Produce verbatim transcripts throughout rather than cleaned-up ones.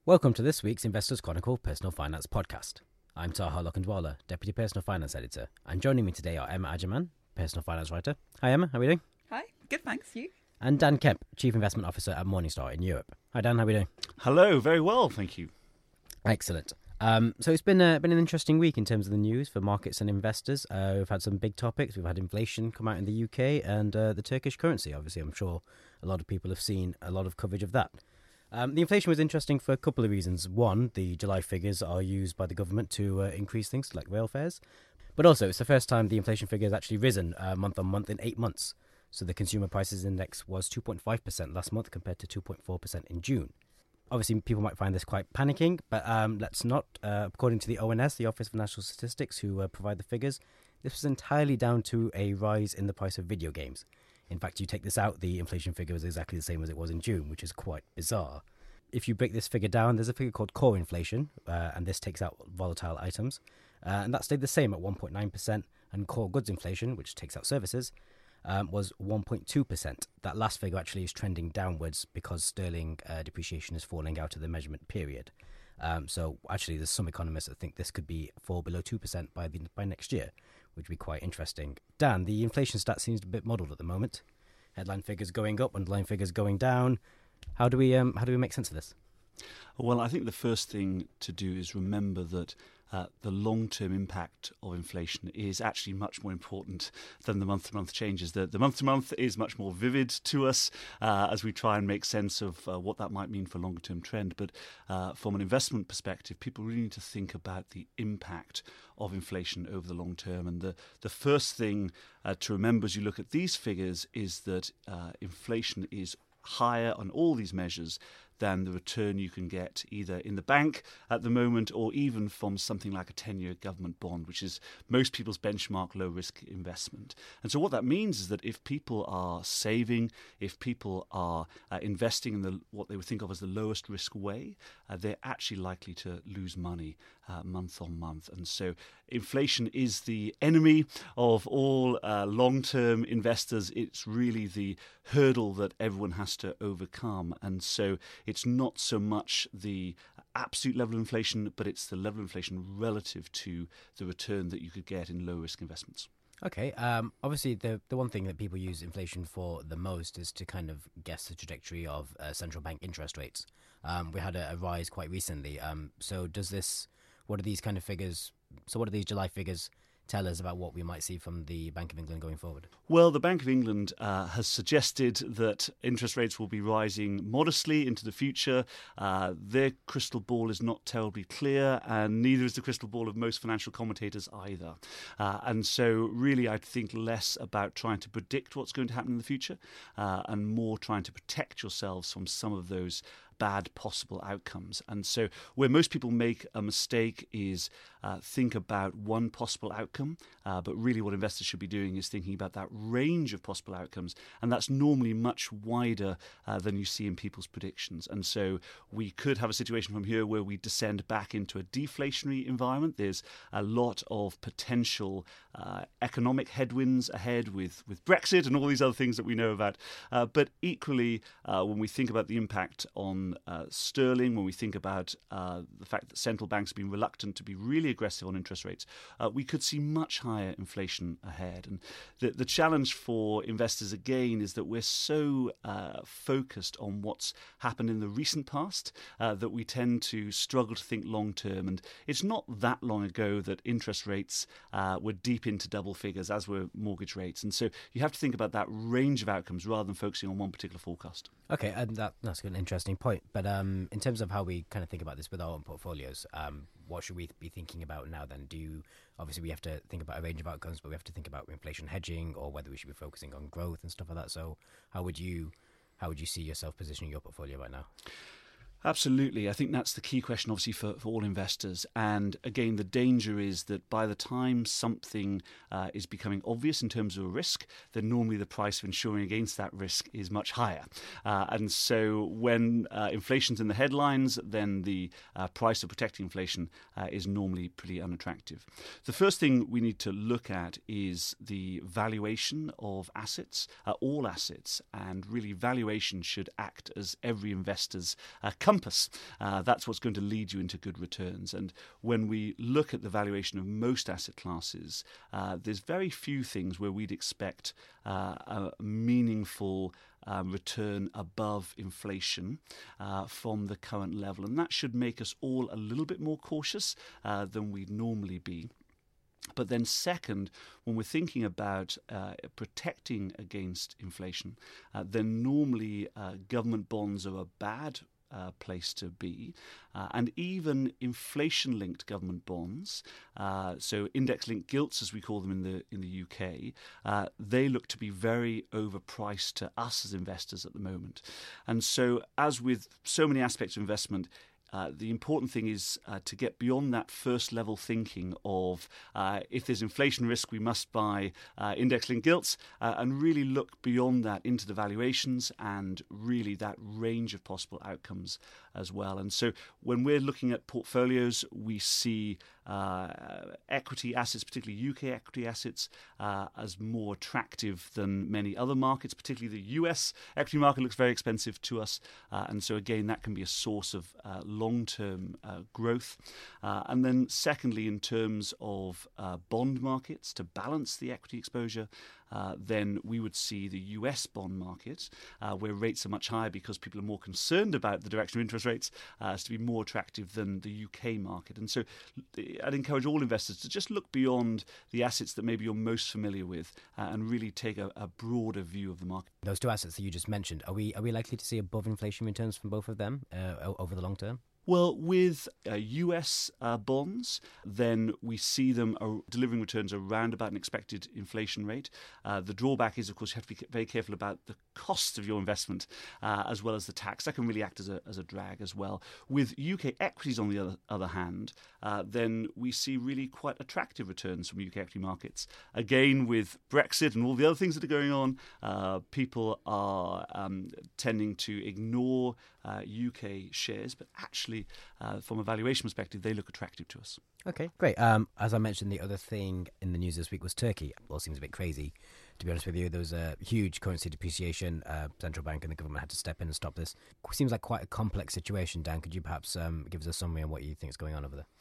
Welcome to this week's Investors Chronicle Personal Finance Podcast. I'm Taha Lokhandwala, Deputy Personal Finance Editor, and joining me today are Emma Agerman, Personal Finance Writer. Hi Emma, how are we doing? Hi, good, thanks. You? And Dan Kemp, Chief Investment Officer at Morningstar in Europe. Hi Dan, how are we doing? Hello, very well, thank you. Excellent. Um, so it's been uh, been an interesting week in terms of the news for markets and investors. Uh, we've had some big topics. We've had inflation come out in the U K and uh, the Turkish currency. Obviously, I'm sure a lot of people have seen a lot of coverage of that. Um, the inflation was interesting for a couple of reasons. One, the July figures are used by the government to uh, increase things like rail fares. But also, it's the first time the inflation figure has actually risen uh, month on month in eight months. So the Consumer Prices Index was two point five percent last month compared to two point four percent in June. Obviously, people might find this quite panicking, but um, let's not. Uh, according to the O N S, the Office for National Statistics, who uh, provide the figures, this was entirely down to a rise in the price of video games. In fact, you take this out, the inflation figure is exactly the same as it was in June, which is quite bizarre. If you break this figure down, there's a figure called core inflation, uh, and this takes out volatile items, uh, and that stayed the same at one point nine percent, and core goods inflation, which takes out services, um, was one point two percent. That last figure actually is trending downwards because sterling uh, depreciation is falling out of the measurement period. Um, so actually, there's some economists that think this could be fall below two percent by the by next year, which would be quite interesting. Dan, the inflation stat seems a bit muddled at the moment. Headline figures going up, underlying figures going down. How do we um, how do we make sense of this? Well, I think the first thing to do is remember that uh, the long-term impact of inflation is actually much more important than the month-to-month changes. The, the month-to-month is much more vivid to us uh, as we try and make sense of uh, what that might mean for a longer-term trend. But uh, from an investment perspective, people really need to think about the impact of inflation over the long term. And the, the first thing uh, to remember as you look at these figures is that uh, inflation is higher on all these measures than the return you can get either in the bank at the moment or even from something like a ten-year government bond, which is most people's benchmark low-risk investment. And so what that means is that if people are saving, if people are uh, investing in the what they would think of as the lowest risk way, uh, they're actually likely to lose money uh, month on month. And so inflation is the enemy of all uh, long-term investors. It's really the hurdle that everyone has to overcome. And so it's not so much the absolute level of inflation, but it's the level of inflation relative to the return that you could get in low-risk investments. Okay. Um, obviously, the the one thing that people use inflation for the most is to kind of guess the trajectory of uh, central bank interest rates. Um, we had a, a rise quite recently. Um, so does this, what are these kind of figures, so what are these July figures tell us about what we might see from the Bank of England going forward? Well, the Bank of England uh, has suggested that interest rates will be rising modestly into the future. Uh, their crystal ball is not terribly clear, and neither is the crystal ball of most financial commentators either. Uh, and so really I'd think less about trying to predict what's going to happen in the future uh, and more trying to protect yourselves from some of those bad possible outcomes. And so where most people make a mistake is uh, think about one possible outcome, uh, but really what investors should be doing is thinking about that range of possible outcomes, and that's normally much wider uh, than you see in people's predictions. And so we could have a situation from here where we descend back into a deflationary environment. There's a lot of potential uh, economic headwinds ahead with, with Brexit and all these other things that we know about. Uh, but equally, uh, when we think about the impact on Uh, sterling, when we think about uh, the fact that central banks have been reluctant to be really aggressive on interest rates, uh, we could see much higher inflation ahead. And the, the challenge for investors, again, is that we're so uh, focused on what's happened in the recent past uh, that we tend to struggle to think long term. And it's not that long ago that interest rates uh, were deep into double figures, as were mortgage rates. And so you have to think about that range of outcomes rather than focusing on one particular forecast. Okay, and that, that's an interesting point. But um, in terms of how we kind of think about this with our own portfolios, um, what should we be thinking about now then? Do you, obviously we have to think about a range of outcomes, but we have to think about inflation hedging or whether we should be focusing on growth and stuff like that. So how would you how would you see yourself positioning your portfolio right now? Absolutely. I think that's the key question, obviously, for, for all investors. And again, the danger is that by the time something uh, is becoming obvious in terms of a risk, then normally the price of insuring against that risk is much higher. Uh, and so when uh, inflation's in the headlines, then the uh, price of protecting inflation uh, is normally pretty unattractive. The first thing we need to look at is the valuation of assets, uh, all assets, and really valuation should act as every investor's uh, compass. Uh, that's what's going to lead you into good returns. And when we look at the valuation of most asset classes, uh, there's very few things where we'd expect uh, a meaningful Um, return above inflation uh, from the current level. And that should make us all a little bit more cautious uh, than we'd normally be. But then second, when we're thinking about uh, protecting against inflation, uh, then normally uh, government bonds are a bad Uh, place to be, uh, and even inflation-linked government bonds, uh, so index-linked gilts, as we call them in the in the U K, uh, they look to be very overpriced to us as investors at the moment. And so, as with so many aspects of investment, Uh, the important thing is uh, to get beyond that first level thinking of uh, if there's inflation risk, we must buy uh, index-linked gilts, uh, and really look beyond that into the valuations and really that range of possible outcomes as well. And so when we're looking at portfolios, we see uh, equity assets, particularly U K equity assets, uh, as more attractive than many other markets. Particularly the U S equity market looks very expensive to us. Uh, and so again, that can be a source of uh, long-term uh, growth. Uh, and then secondly, in terms of uh, bond markets, to balance the equity exposure, uh, then we would see the U S bond market, uh, where rates are much higher because people are more concerned about the direction of interest rates, uh, as to be more attractive than the U K market. And so I'd encourage all investors to just look beyond the assets that maybe you're most familiar with uh, and really take a, a broader view of the market. Those two assets that you just mentioned, are we are we likely to see above inflation returns from both of them uh, over the long term? Well, with uh, U S uh, bonds, then we see them uh, delivering returns around about an expected inflation rate. Uh, the drawback is, of course, you have to be very careful about the cost of your investment uh, as well as the tax. That can really act as a, as a drag as well. With U K equities, on the other, other hand, uh, then we see really quite attractive returns from U K equity markets. Again, with Brexit and all the other things that are going on, uh, people are um, tending to ignore uh, U K shares, but actually Uh, from a valuation perspective, they look attractive to us. Okay, great. Um, as I mentioned, the other thing in the news this week was Turkey. Well, it seems a bit crazy, to be honest with you. There was a huge currency depreciation. Uh, central bank and the government had to step in and stop this. Seems like quite a complex situation. Dan, could you perhaps um, give us a summary on what you think is going on over there?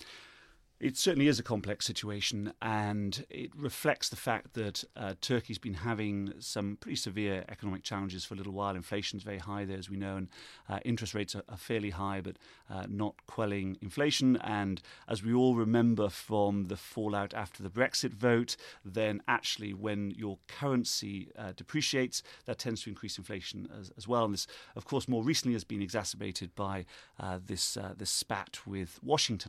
It certainly is a complex situation, and it reflects the fact that uh, Turkey's been having some pretty severe economic challenges for a little while. Inflation's very high there, as we know, and uh, interest rates are, are fairly high, but uh, not quelling inflation. And as we all remember from the fallout after the Brexit vote, then actually when your currency uh, depreciates, that tends to increase inflation as, as well. And this, of course, more recently has been exacerbated by uh, this, uh, this spat with Washington.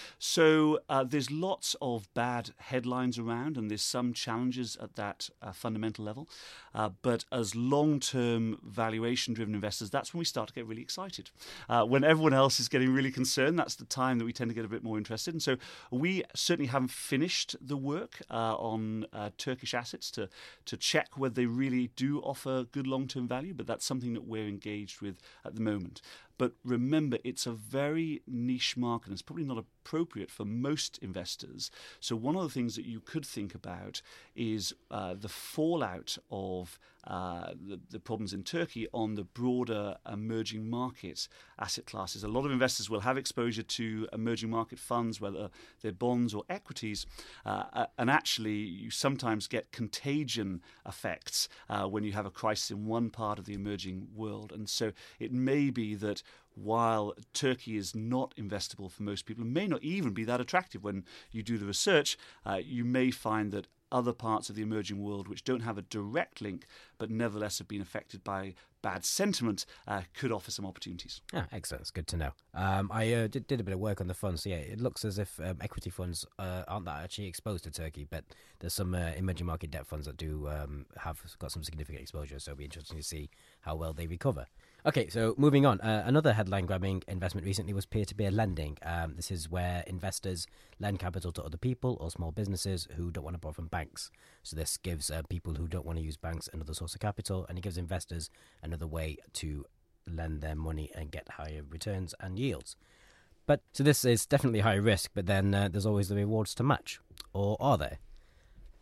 So Uh, there's lots of bad headlines around, and there's some challenges at that uh, fundamental level. Uh, but as long-term valuation-driven investors, that's when we start to get really excited. Uh, when everyone else is getting really concerned, that's the time that we tend to get a bit more interested. And so we certainly haven't finished the work uh, on uh, Turkish assets to, to check whether they really do offer good long-term value, but that's something that we're engaged with at the moment. But remember, it's a very niche market, and it's probably not appropriate for most investors. So one of the things that you could think about is uh, the fallout of uh, the, the problems in Turkey on the broader emerging market asset classes. A lot of investors will have exposure to emerging market funds, whether they're bonds or equities, uh, and actually you sometimes get contagion effects uh, when you have a crisis in one part of the emerging world. And so it may be that while Turkey is not investable for most people, and may not even be that attractive when you do the research, uh, you may find that other parts of the emerging world which don't have a direct link but nevertheless have been affected by bad sentiment uh, could offer some opportunities. Ah, excellent. It's good to know. Um, I uh, did, did a bit of work on the funds. So yeah, it looks as if um, equity funds uh, aren't that actually exposed to Turkey, but there's some uh, emerging market debt funds that do um, have got some significant exposure, so it'll be interesting to see how well they recover. Okay, so moving on. Uh, another headline-grabbing investment recently was peer-to-peer lending. Um, this is where investors lend capital to other people or small businesses who don't want to borrow from banks. So this gives uh, people who don't want to use banks another source of capital, and it gives investors another way to lend their money and get higher returns and yields. But so this is definitely high risk, but then uh, there's always the rewards to match. Or are there?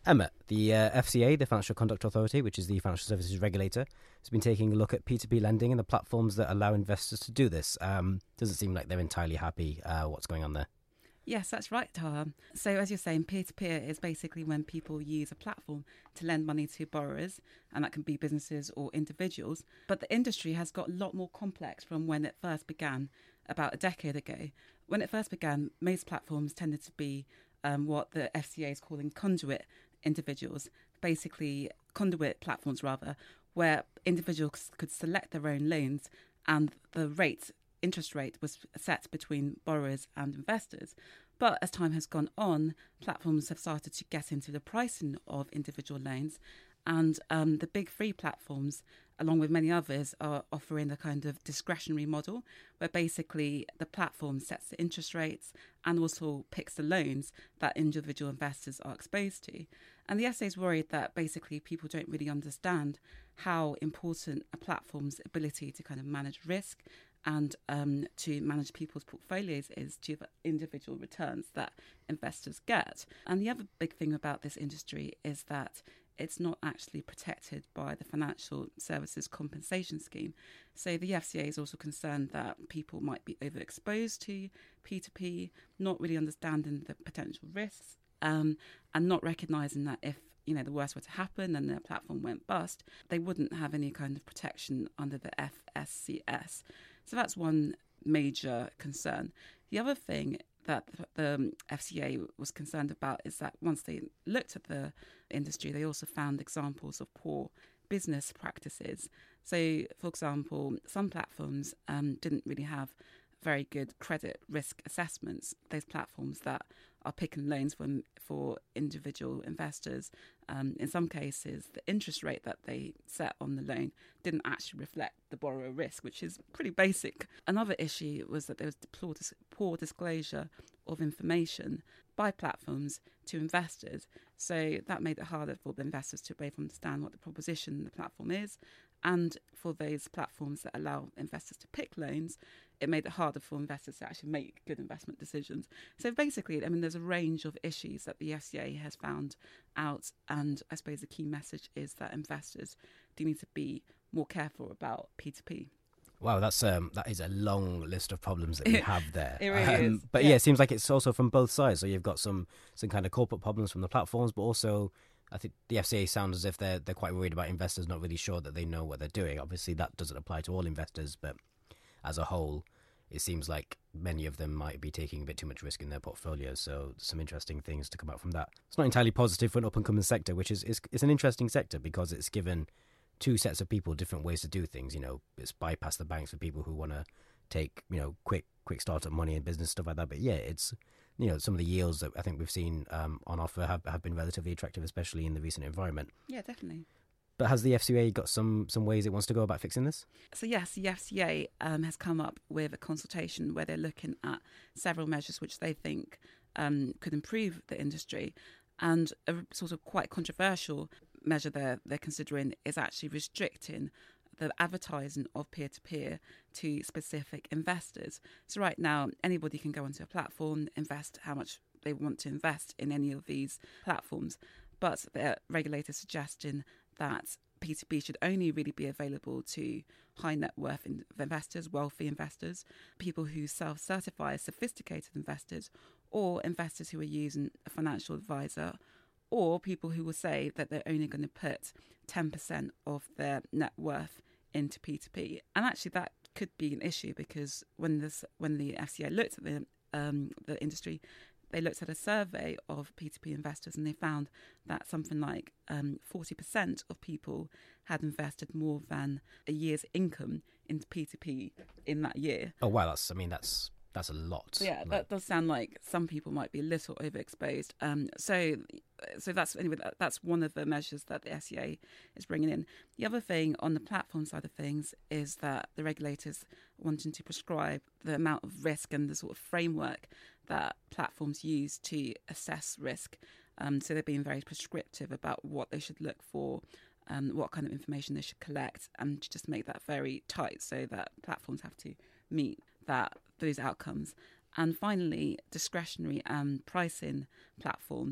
Emmet, the uh, F C A, the Financial Conduct Authority, which is the financial services regulator, has been taking a look at P two P lending and the platforms that allow investors to do this. Um, doesn't seem like they're entirely happy uh, what's going on there. Yes, that's right, Taha. So as you're saying, peer-to-peer is basically when people use a platform to lend money to borrowers, and that can be businesses or individuals. But the industry has got a lot more complex from when it first began about a decade ago. When it first began, most platforms tended to be um, what the F C A is calling conduit individuals, basically conduit platforms rather, where individuals could select their own loans and the rate interest rate was set between borrowers and investors. But as time has gone on, platforms have started to get into the pricing of individual loans, and um, the big three platforms, along with many others, are offering a kind of discretionary model where basically the platform sets the interest rates and also picks the loans that individual investors are exposed to. And the F C A is worried that basically people don't really understand how important a platform's ability to kind of manage risk and um, to manage people's portfolios is to the individual returns that investors get. And the other big thing about this industry is that it's not actually protected by the Financial Services Compensation Scheme. So the F C A is also concerned that people might be overexposed to P two P, not really understanding the potential risks, um, and not recognising that if you know the worst were to happen and their platform went bust, they wouldn't have any kind of protection under the F S C S. So that's one major concern. The other thing that the F C A was concerned about is that once they looked at the industry, they also found examples of poor business practices. So, for example, some platforms um, didn't really have very good credit risk assessments. Those platforms that are picking loans for, for individual investors, um, in some cases, the interest rate that they set on the loan didn't actually reflect the borrower risk, which is pretty basic. Another issue was that there was poor, poor disclosure of information by platforms to investors. So that made it harder for the investors to be able to understand what the proposition the platform is. And for those platforms that allow investors to pick loans, it made it harder for investors to actually make good investment decisions. So basically, I mean, there's a range of issues that the F C A has found out. And I suppose the key message is that investors do need to be more careful about P two P. Wow, that's um, that is a long list of problems that we have there. It really um, is. But yeah. yeah, it seems like it's also from both sides. So you've got some some kind of corporate problems from the platforms, but also I think the F C A sounds as if they're they're quite worried about investors not really sure that they know what they're doing. Obviously, that doesn't apply to all investors, but as a whole, it seems like many of them might be taking a bit too much risk in their portfolios. So some interesting things to come out from that. It's not entirely positive for an up-and-coming sector, which is, is it's an interesting sector because it's given two sets of people different ways to do things. You know, it's bypassed the banks for people who want to take, you know, quick quick startup money and business stuff like that. But yeah, it's, you know, some of the yields that I think we've seen um, on offer have, have been relatively attractive, especially in the recent environment. Yeah, definitely. But has the F C A got some some ways it wants to go about fixing this? So yes, the F C A um, has come up with a consultation where they're looking at several measures which they think um, could improve the industry. And a sort of quite controversial measure they're, they're considering is actually restricting the advertising of peer-to-peer to specific investors. So right now, anybody can go onto a platform, invest how much they want to invest in any of these platforms. But the regulator suggesting that P two P should only really be available to high net worth investors, wealthy investors, people who self-certify as sophisticated investors, or investors who are using a financial advisor, or people who will say that they're only going to put ten percent of their net worth into P two P. And actually that could be an issue because when this when the F C A looked at the um, the industry, they looked at a survey of P two P investors and they found that something like um, forty percent of people had invested more than a year's income into P two P in that year. Oh, wow, that's, I mean, that's that's a lot. So yeah, like, that does sound like some people might be a little overexposed. Um, so, so that's anyway. That, that's one of the measures that the F C A is bringing in. The other thing on the platform side of things is that the regulators wanting to prescribe the amount of risk and the sort of framework that platforms use to assess risk. Um, so they're being very prescriptive about what they should look for, um, what kind of information they should collect, and to just make that very tight so that platforms have to meet that those outcomes. And finally, discretionary and pricing platforms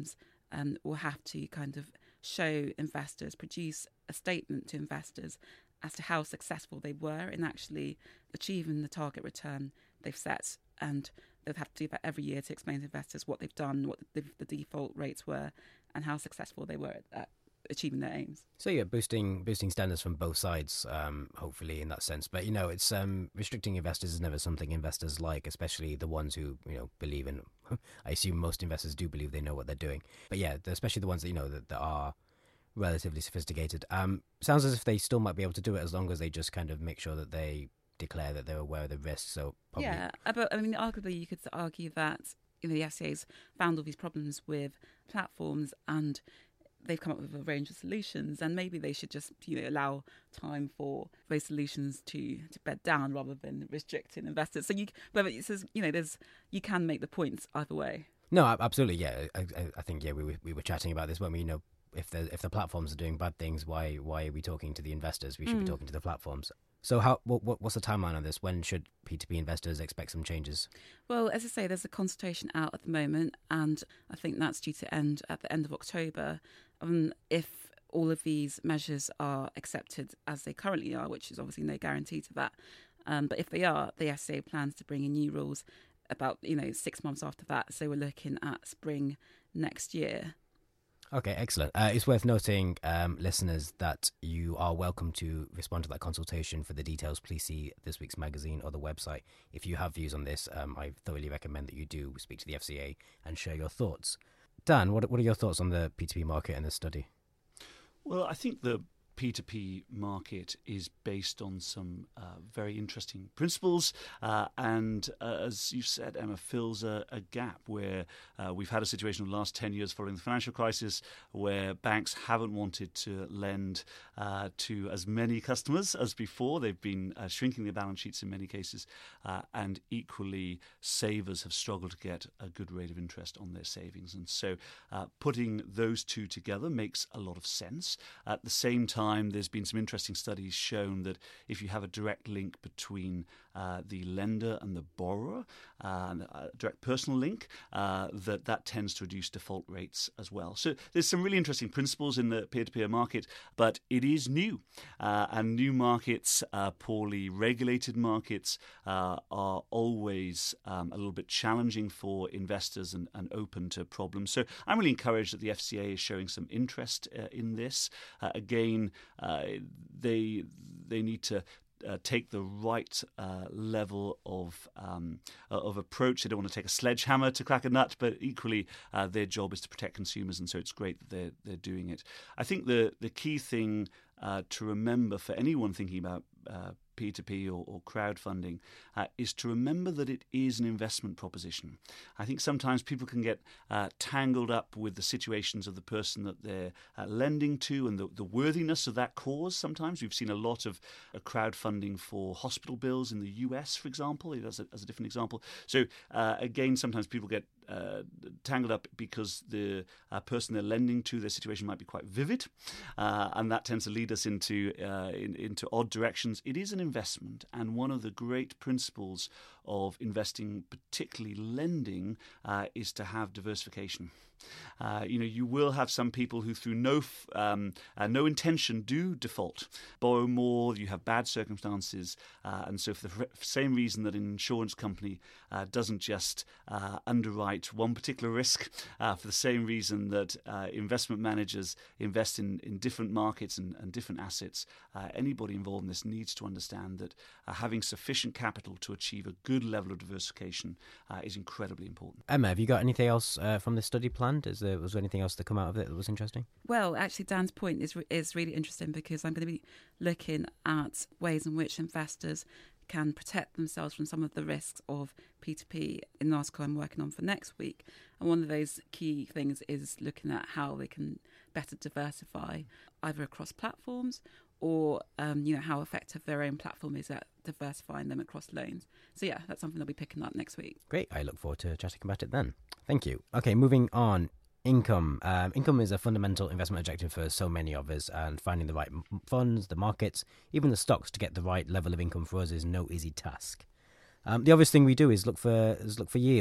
and will have to kind of show investors, produce a statement to investors as to how successful they were in actually achieving the target return they've set, and they'll have to do that every year to explain to investors what they've done, what the, the default rates were, and how successful they were at achieving their aims. So yeah, boosting boosting standards from both sides, um, hopefully in that sense. But you know, it's um, restricting investors is never something investors like, especially the ones who you know believe in. I assume most investors do believe they know what they're doing. But yeah, especially the ones that you know that, that are relatively sophisticated. Um, sounds as if they still might be able to do it as long as they just kind of make sure that they declare that they're aware of the risks. So probably... yeah, but I mean, arguably you could argue that you know the F C A's found all these problems with platforms and they've come up with a range of solutions, and maybe they should just you know allow time for those solutions to, to bed down rather than restricting investors. So you, but it says you know there's you can make the points either way. No, absolutely, yeah. I, I think yeah, we were, we were chatting about this when we you know if the if the platforms are doing bad things, why why are we talking to the investors? We should mm. be talking to the platforms. So how what, what what's the timeline on this? When should P two P investors expect some changes? Well, as I say, there's a consultation out at the moment, and I think that's due to end at the end of October. Um, if all of these measures are accepted as they currently are, which is obviously no guarantee to that, um, but if they are, the F C A plans to bring in new rules about you know six months after that. So we're looking at spring next year. Okay, excellent. Uh, it's worth noting, um, listeners, that you are welcome to respond to that consultation. For the details, please see this week's magazine or the website. If you have views on this, um, I thoroughly recommend that you do speak to the F C A and share your thoughts. Dan, what what are your thoughts on the P two P market and this study? Well, I think the P two P market is based on some uh, very interesting principles uh, and, uh, as you said, Emma, fills a, a gap where uh, we've had a situation in the last ten years following the financial crisis where banks haven't wanted to lend uh, to as many customers as before. They've been uh, shrinking their balance sheets in many cases, uh, and equally savers have struggled to get a good rate of interest on their savings. And so uh, putting those two together makes a lot of sense. At the same time, there's been some interesting studies shown that if you have a direct link between uh, the lender and the borrower, uh, a direct personal link, uh, that that tends to reduce default rates as well. So there's some really interesting principles in the peer-to-peer market, but it is new. Uh, and new markets, uh, poorly regulated markets, uh, are always um, a little bit challenging for investors and, and open to problems. So I'm really encouraged that the F C A is showing some interest uh, in this. Uh, again, Uh, they they need to uh, take the right uh, level of um, of approach. They don't want to take a sledgehammer to crack a nut, but equally uh, their job is to protect consumers, and so it's great that they're they're doing it. I think the the key thing uh, to remember for anyone thinking about uh, P two P or, or crowdfunding uh, is to remember that it is an investment proposition. I think sometimes people can get uh, tangled up with the situations of the person that they're uh, lending to and the, the worthiness of that cause. Sometimes we've seen a lot of uh, crowdfunding for hospital bills in the U S, for example, as a, as a different example. So uh, again, sometimes people get Uh, tangled up because the uh, person they're lending to, their situation might be quite vivid, uh, and that tends to lead us into uh, in, into odd directions. It is an investment, and one of the great principles of investing, particularly lending, uh, is to have diversification. Uh, you know, you will have some people who, through no f- um, uh, no intention, do default, borrow more. You have bad circumstances, uh, and so for the f- same reason that an insurance company uh, doesn't just uh, underwrite one particular risk, uh, for the same reason that uh, investment managers invest in, in different markets and, and different assets. Uh, anybody involved in this needs to understand that uh, having sufficient capital to achieve a good level of diversification uh, is incredibly important. Emma, have you got anything else uh, from this study planned? Is there, was there anything else to come out of it that was interesting? Well, actually, Dan's point is is really interesting because I'm going to be looking at ways in which investors can protect themselves from some of the risks of P two P in an article I'm working on for next week. And one of those key things is looking at how they can better diversify either across platforms or um, you know how effective their own platform is at diversifying them across loans. So yeah, that's something I'll be picking up next week. Great. I look forward to chatting about it then. Thank you. Okay, moving on. Income. Um, income is a fundamental investment objective for so many of us, and finding the right m- funds, the markets, even the stocks to get the right level of income for us is no easy task. Um, the obvious thing we do is look for is look for yield.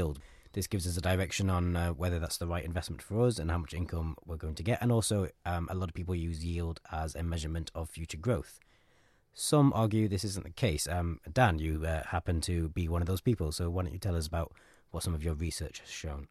this gives us a direction on uh, whether that's the right investment for us and how much income we're going to get. And also, um, a lot of people use yield as a measurement of future growth. Some argue this isn't the case. Um, Dan, you uh, happen to be one of those people, so why don't you tell us about what some of your research has shown?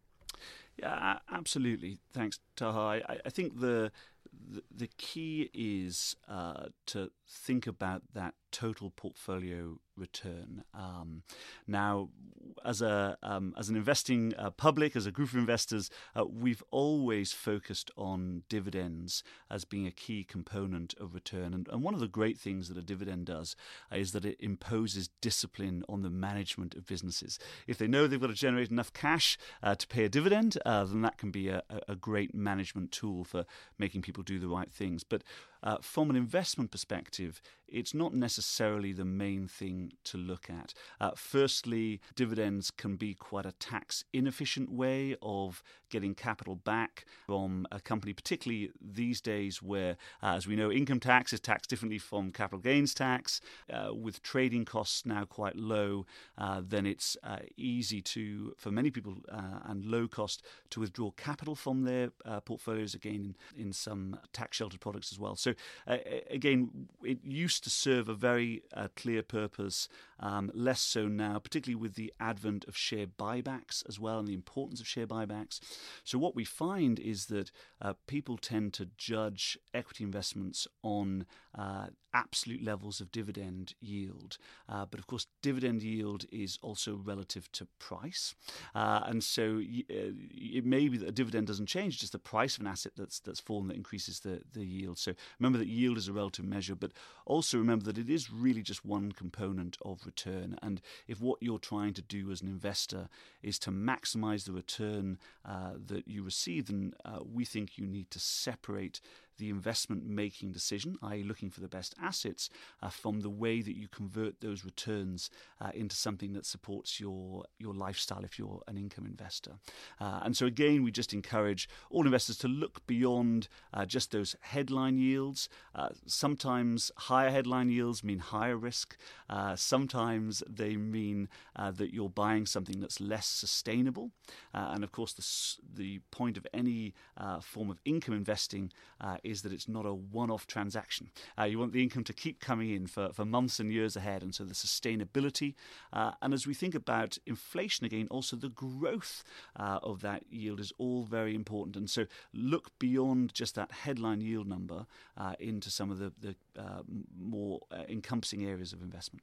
Yeah, absolutely. Thanks, Taha. I, I think the, the the key is uh, to think about that total portfolio return. Um, now, as a um, as an investing uh, public, as a group of investors, uh, we've always focused on dividends as being a key component of return. And, and one of the great things that a dividend does uh, is that it imposes discipline on the management of businesses. If they know they've got to generate enough cash uh, to pay a dividend, uh, then that can be a, a great management tool for making people do the right things. But uh, from an investment perspective, it's not necessarily the main thing to look at. Uh, firstly, dividends can be quite a tax inefficient way of getting capital back from a company, particularly these days where, uh, as we know, income tax is taxed differently from capital gains tax. Uh, with trading costs now quite low, uh, then it's uh, easy to, for many people, uh, and low cost to withdraw capital from their uh, portfolios, again, in, in some tax-sheltered products as well. So, uh, again, it used to serve a very uh, clear purpose, um, less so now, particularly with the advent of share buybacks as well and the importance of share buybacks. So what we find is that uh, people tend to judge equity investments on uh, absolute levels of dividend yield. Uh, but of course, dividend yield is also relative to price. Uh, and so y- uh, it may be that a dividend doesn't change, just the price of an asset that's that's fallen that increases the, the yield. So remember that yield is a relative measure, but also remember that it is really just one component of return. And if what you're trying to do as an investor is to maximize the return uh, that you receive, then uh, we think you need to separate the investment making decision, that is looking for the best assets, uh, from the way that you convert those returns uh, into something that supports your your lifestyle if you're an income investor. Uh, and so again, we just encourage all investors to look beyond uh, just those headline yields. Uh, sometimes higher headline yields mean higher risk. Uh, sometimes they mean uh, that you're buying something that's less sustainable. Uh, and of course, the, the point of any uh, form of income investing uh, is that it's not a one-off transaction. Uh, you want the income to keep coming in for, for months and years ahead, and so the sustainability. Uh, and as we think about inflation again, also the growth uh, of that yield is all very important. And so look beyond just that headline yield number uh, into some of the, the uh, more uh, encompassing areas of investment.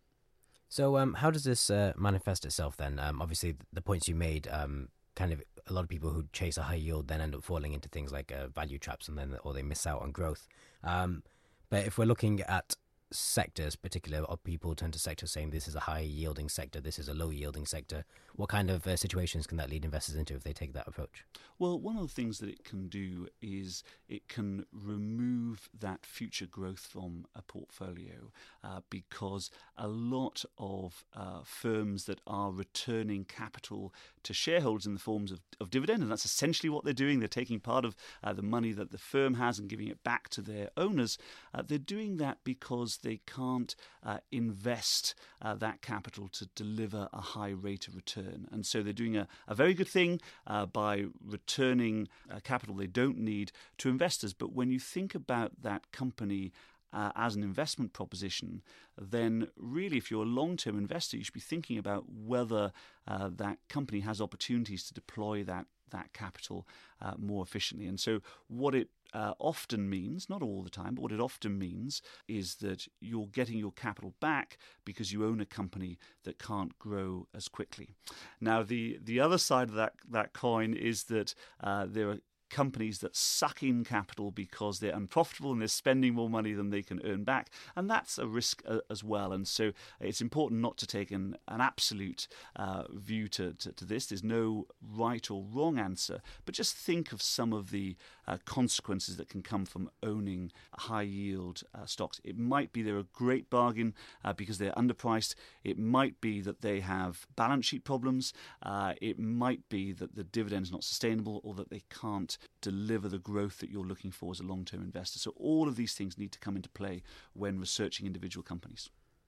So um, how does this uh, manifest itself then? Um, obviously, the points you made, um, kind of a lot of people who chase a high yield then end up falling into things like uh, value traps, and then or they miss out on growth. Um, but if we're looking at sectors, particularly, or people turn to sectors saying this is a high yielding sector, this is a low yielding sector, what kind of uh, situations can that lead investors into if they take that approach? Well, one of the things that it can do is it can remove that future growth from a portfolio uh, because a lot of uh, firms that are returning capital to shareholders in the forms of, of dividend, and that's essentially what they're doing, they're taking part of uh, the money that the firm has and giving it back to their owners, uh, they're doing that because they can't uh, invest uh, that capital to deliver a high rate of return. And so they're doing a, a very good thing uh, by returning uh, capital they don't need to investors. But when you think about that company uh, as an investment proposition, then really if you're a long-term investor, you should be thinking about whether uh, that company has opportunities to deploy that that capital uh, more efficiently. And so what it uh, often means, not all the time, but what it often means is that you're getting your capital back because you own a company that can't grow as quickly. Now, the, the other side of that, that coin is that uh, there are companies that suck in capital because they're unprofitable and they're spending more money than they can earn back, and that's a risk uh, as well. And so it's important not to take an, an absolute uh, view to, to, to this. There's no right or wrong answer, but just think of some of the uh, consequences that can come from owning high yield uh, stocks. It might be they're a great bargain uh, because they're underpriced. It might be that they have balance sheet problems. Uh, it might be that the dividend is not sustainable, or that they can't deliver the growth that you're looking for as a long-term investor. So all of these things need to come into play when researching individual companies.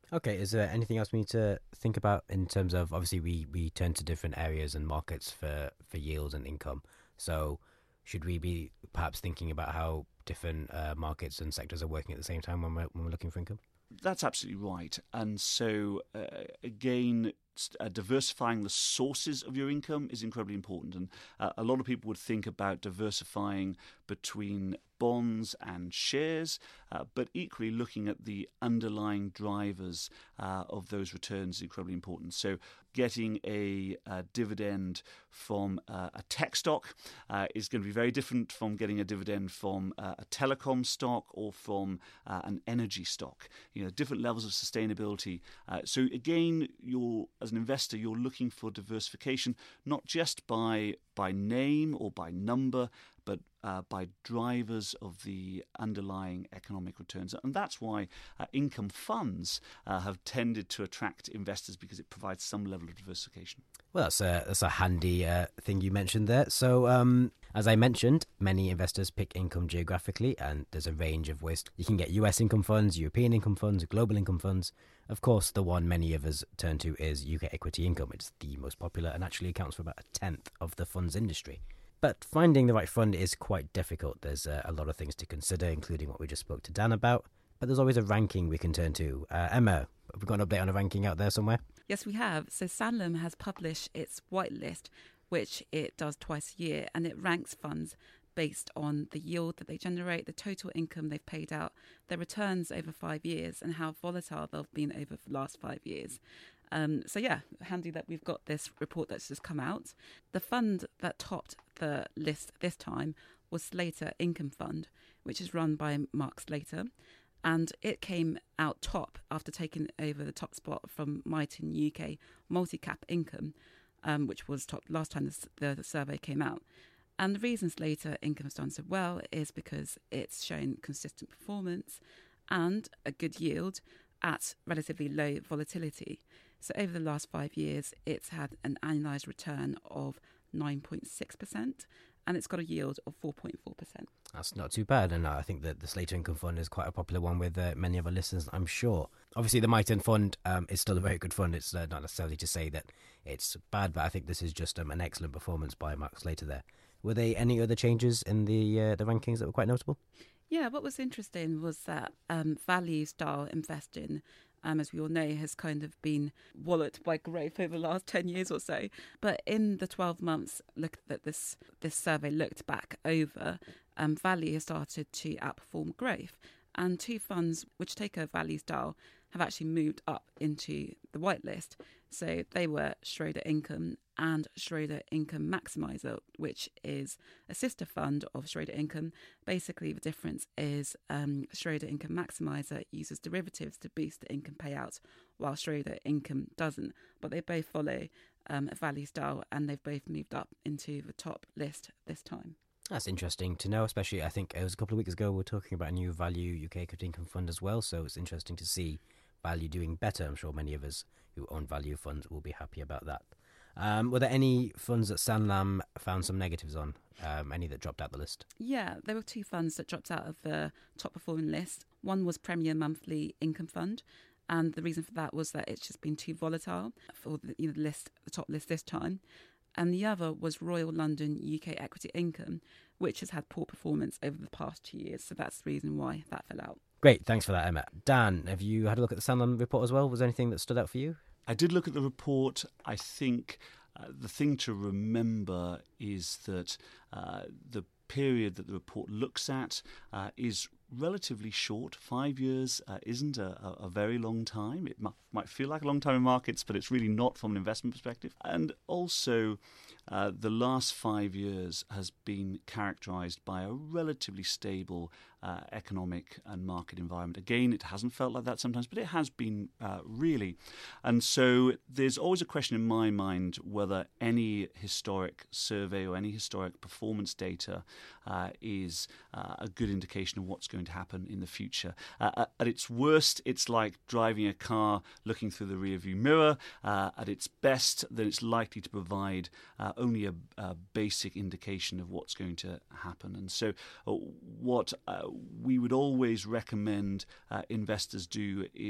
Okay, is there anything else we need to think about in terms of, obviously we, we turn to different areas and markets for, for yield and income. So should we be perhaps thinking about how different uh, markets and sectors are working at the same time when we're, when we're looking for income? That's absolutely right. And so, uh, again, uh, diversifying the sources of your income is incredibly important. And uh, a lot of people would think about diversifying between bonds and shares, uh, but equally looking at the underlying drivers uh, of those returns is incredibly important. So getting a, a dividend from uh, a tech stock uh, is going to be very different from getting a dividend from uh, a telecom stock or from uh, an energy stock. You know, different levels of sustainability. Uh, so again, you're as an investor, you're looking for diversification, not just by by name or by number, but uh, by drivers of the underlying economic returns. And that's why uh, income funds uh, have tended to attract investors, because it provides some level of diversification. Well, that's a, that's a handy uh, thing you mentioned there. So, um, as I mentioned, many investors pick income geographically, and there's a range of ways. You can get U S income funds, European income funds, global income funds. Of course, the one many of us turn to is U K equity income. It's the most popular and actually accounts for about a tenth of the funds industry. But finding the right fund is quite difficult. There's uh, a lot of things to consider, including what we just spoke to Dan about. But there's always a ranking we can turn to. Uh, Emma, have we got an update on a ranking out there somewhere? Yes, we have. So Sanlam has published its whitelist, which it does twice a year, and it ranks funds based on the yield that they generate, the total income they've paid out, their returns over five years, and how volatile they've been over the last five years. Um, so yeah, handy that we've got this report that's just come out. The fund that topped the list this time was Slater Income Fund, which is run by Mark Slater. And it came out top after taking over the top spot from Miton U K Multi-Cap Income, um, which was top last time the, the survey came out. And the reason Slater Income has done so well is because it's shown consistent performance and a good yield at relatively low volatility. So over the last five years, it's had an annualised return of nine point six percent, and it's got a yield of four point four percent. That's not too bad, and I think that the Slater Income Fund is quite a popular one with uh, many of our listeners, I'm sure. Obviously, the Miton Fund um, is still a very good fund. It's uh, not necessarily to say that it's bad, but I think this is just um, an excellent performance by Mark Slater there. Were there any other changes in the uh, the rankings that were quite notable? Yeah, what was interesting was that um, value-style investing, um, as we all know, has kind of been walloped by growth over the last ten years or so. But in the twelve months look that this this survey looked back over, um, value has started to outperform growth. And two funds which take a value style have actually moved up into the whitelist. So they were Schroder Income and Schroder Income Maximizer, which is a sister fund of Schroder Income. Basically, the difference is um, Schroder Income Maximizer uses derivatives to boost the income payouts, while Schroder Income doesn't. But they both follow um, a value style, and they've both moved up into the top list this time. That's interesting to know, especially I think it was a couple of weeks ago we were talking about a new Value U K Equity Income Fund as well, so it's interesting to see Value doing better. I'm sure many of us who own value funds will be happy about that. Um, were there any funds that Sanlam found some negatives on? Um, any that dropped out the list? Yeah, there were two funds that dropped out of the top performing list. One was Premier Monthly Income Fund, and the reason for that was that it's just been too volatile for the, you know, the list, the top list this time. And the other was Royal London U K Equity Income, which has had poor performance over the past two years. So that's the reason why that fell out. Great, thanks for that, Emma. Dan, have you had a look at the Sanlam report as well? Was there anything that stood out for you? I did look at the report. I think uh, the thing to remember is that uh, the period that the report looks at uh, is relatively short. Five years uh, isn't a, a, a very long time. It m- might feel like a long time in markets, but it's really not from an investment perspective. And also, uh, the last five years has been characterised by a relatively stable uh, economic and market environment. Again, it hasn't felt like that sometimes, but it has been uh, really. And so there's always a question in my mind whether any historic survey or any historic performance data uh, is uh, a good indication of what's going to happen in the future. Uh, at its worst, it's like driving a car looking through the rearview mirror. Uh, at its best, then it's likely to provide uh, only a, a basic indication of what's going to happen. And so uh, what uh, we would always recommend uh, investors do is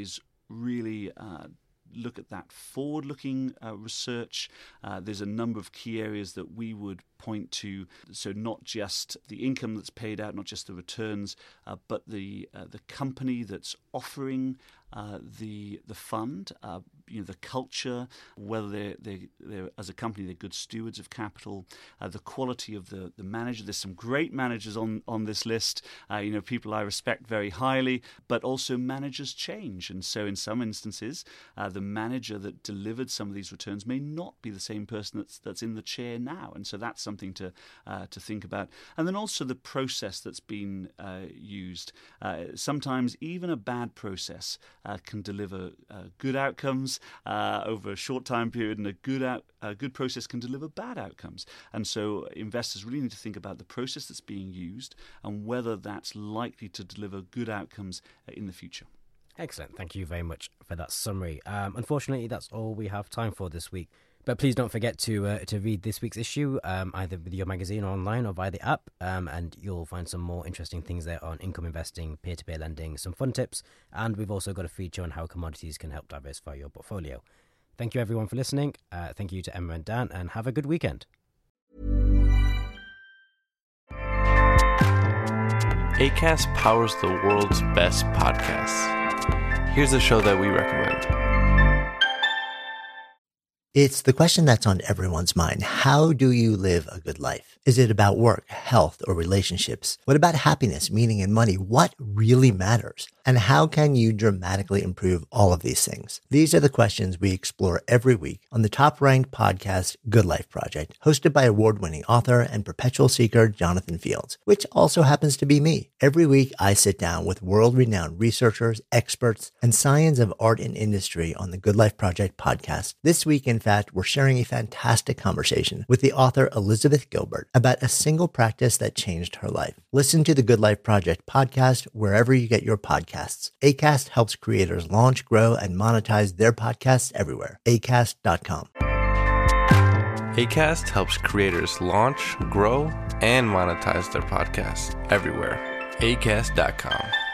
really uh, look at that forward-looking uh, research. Uh, there's a number of key areas that we would point to. So not just the income that's paid out, not just the returns, uh, but the uh, the company that's offering uh, the the fund, uh, you know, the culture, whether they're, they they're as a company they're good stewards of capital, uh, the quality of the, the manager. There's some great managers on, on this list, uh, you know, people I respect very highly, but also managers change. And so in some instances, uh, the manager that delivered some of these returns may not be the same person that's that's in the chair now. And so that's something to uh, to think about. And then also the process that's been uh, used. Uh, sometimes even a bad process uh, can deliver uh, good outcomes uh, over a short time period, and a good out, a good process can deliver bad outcomes. And so investors really need to think about the process that's being used and whether that's likely to deliver good outcomes in the future. Excellent. Thank you very much for that summary. Um, unfortunately, that's all we have time for this week. But please don't forget to uh, to read this week's issue, um, either with your magazine or online or via the app, um, and you'll find some more interesting things there on income investing, peer-to-peer lending, some fun tips, and we've also got a feature on how commodities can help diversify your portfolio. Thank you everyone for listening. Uh, thank you to Emma and Dan, and have a good weekend. Acast powers the world's best podcasts. Here's a show that we recommend. It's the question that's on everyone's mind. How do you live a good life? Is it about work, health, or relationships? What about happiness, meaning, and money? What really matters? And how can you dramatically improve all of these things? These are the questions we explore every week on the top-ranked podcast, Good Life Project, hosted by award-winning author and perpetual seeker Jonathan Fields, which also happens to be me. Every week, I sit down with world-renowned researchers, experts, and science of art and industry on the Good Life Project podcast. This week, in fact, we're sharing a fantastic conversation with the author Elizabeth Gilbert about a single practice that changed her life. Listen to the Good Life Project podcast wherever you get your podcasts. Acast helps creators launch, grow, and monetize their podcasts everywhere. acast dot com. Acast helps creators launch, grow, and monetize their podcasts everywhere. acast dot com.